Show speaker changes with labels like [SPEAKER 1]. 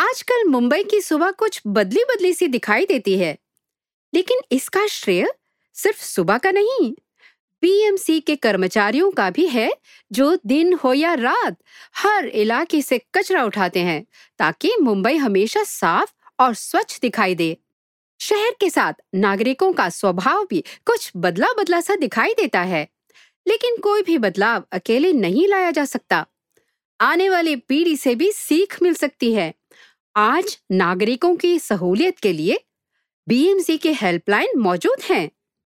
[SPEAKER 1] आजकल मुंबई की सुबह कुछ बदली बदली सी दिखाई देती है, लेकिन इसका श्रेय सिर्फ सुबह का नहीं, बीएमसी के कर्मचारियों का भी है, जो दिन हो या रात हर इलाके से कचरा उठाते हैं ताकि मुंबई हमेशा साफ और स्वच्छ दिखाई दे। शहर के साथ नागरिकों का स्वभाव भी कुछ बदला बदला सा दिखाई देता है, लेकिन कोई भी बदलाव अकेले नहीं लाया जा सकता। आने वाली पीढ़ी से भी सीख मिल सकती है। आज नागरिकों की सहूलियत के लिए बीएमसी के हेल्पलाइन मौजूद हैं,